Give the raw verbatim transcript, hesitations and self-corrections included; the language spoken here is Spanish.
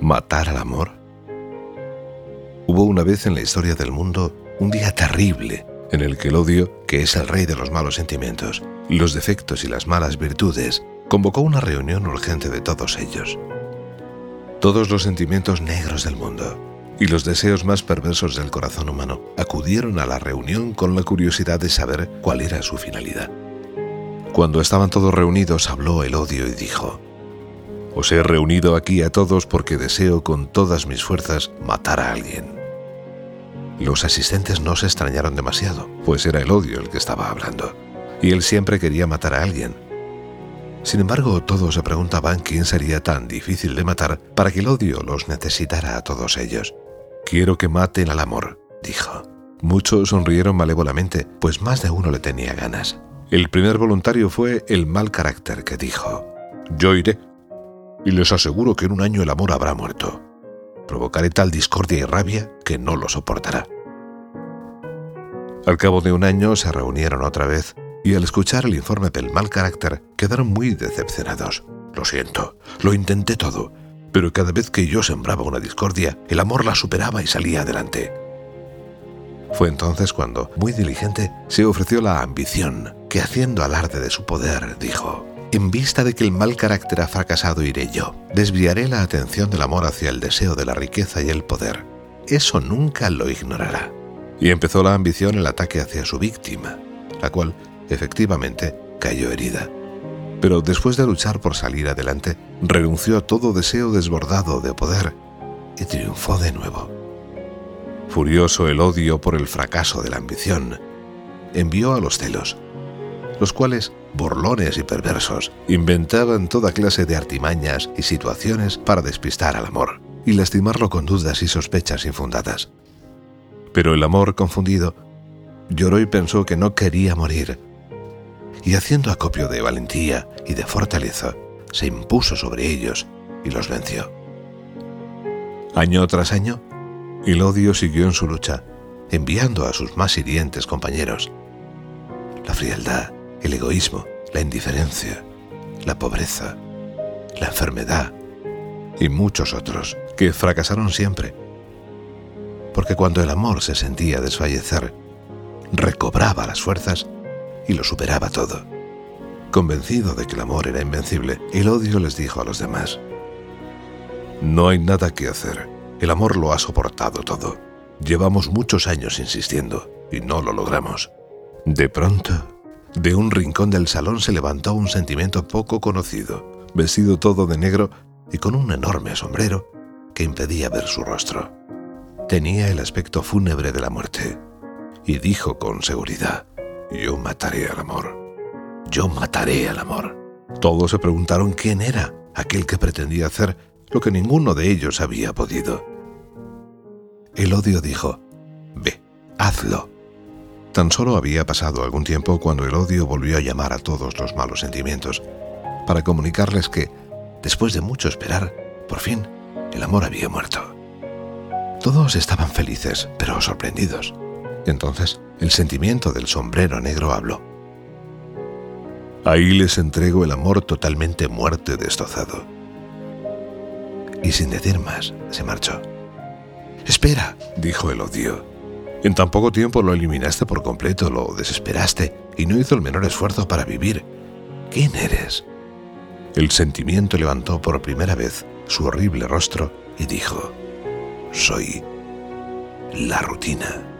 ¿Matar al amor? Hubo una vez en la historia del mundo un día terrible en el que el odio, que es el rey de los malos sentimientos, los defectos y las malas virtudes, convocó una reunión urgente de todos ellos. Todos los sentimientos negros del mundo y los deseos más perversos del corazón humano acudieron a la reunión con la curiosidad de saber cuál era su finalidad. Cuando estaban todos reunidos, habló el odio y dijo: «Os he reunido aquí a todos porque deseo con todas mis fuerzas matar a alguien». Los asistentes no se extrañaron demasiado, pues era el odio el que estaba hablando, y él siempre quería matar a alguien. Sin embargo, todos se preguntaban quién sería tan difícil de matar para que el odio los necesitara a todos ellos. «Quiero que maten al amor», dijo. Muchos sonrieron malévolamente, pues más de uno le tenía ganas. El primer voluntario fue el mal carácter, que dijo: «Yo iré, y les aseguro que en un año el amor habrá muerto. Provocaré tal discordia y rabia que no lo soportará». Al cabo de un año se reunieron otra vez, y al escuchar el informe del mal carácter quedaron muy decepcionados. «Lo siento, lo intenté todo, pero cada vez que yo sembraba una discordia, el amor la superaba y salía adelante». Fue entonces cuando, muy diligente, se ofreció la ambición, que haciendo alarde de su poder, dijo: «En vista de que el mal carácter ha fracasado, iré yo. Desviaré la atención del amor hacia el deseo de la riqueza y el poder. Eso nunca lo ignorará». Y empezó la ambición el ataque hacia su víctima, la cual, efectivamente, cayó herida. Pero después de luchar por salir adelante, renunció a todo deseo desbordado de poder y triunfó de nuevo. Furioso el odio por el fracaso de la ambición, envió a los celos, los cuales, burlones y perversos, inventaban toda clase de artimañas y situaciones para despistar al amor y lastimarlo con dudas y sospechas infundadas. Pero el amor, confundido, lloró y pensó que no quería morir, y haciendo acopio de valentía y de fortaleza, se impuso sobre ellos y los venció. Año tras año, el odio siguió en su lucha, enviando a sus más hirientes compañeros la frialdad, el egoísmo, la indiferencia, la pobreza, la enfermedad y muchos otros que fracasaron siempre. Porque cuando el amor se sentía desfallecer, recobraba las fuerzas y lo superaba todo. Convencido de que el amor era invencible, el odio les dijo a los demás: «No hay nada que hacer. El amor lo ha soportado todo. Llevamos muchos años insistiendo y no lo logramos». De pronto, de un rincón del salón se levantó un sentimiento poco conocido, vestido todo de negro y con un enorme sombrero que impedía ver su rostro. Tenía el aspecto fúnebre de la muerte y dijo con seguridad: «Yo mataré al amor. Yo mataré al amor». Todos se preguntaron quién era aquel que pretendía hacer lo que ninguno de ellos había podido. El odio dijo: «Ve, hazlo». Tan solo había pasado algún tiempo cuando el odio volvió a llamar a todos los malos sentimientos para comunicarles que, después de mucho esperar, por fin, el amor había muerto. Todos estaban felices, pero sorprendidos. Entonces, el sentimiento del sombrero negro habló: «Ahí les entrego el amor totalmente muerto y destrozado». Y sin decir más, se marchó. «Espera», dijo el odio. «En tan poco tiempo lo eliminaste por completo, lo desesperaste y no hizo el menor esfuerzo para vivir. ¿Quién eres?». El sentimiento levantó por primera vez su horrible rostro y dijo: «Soy la rutina».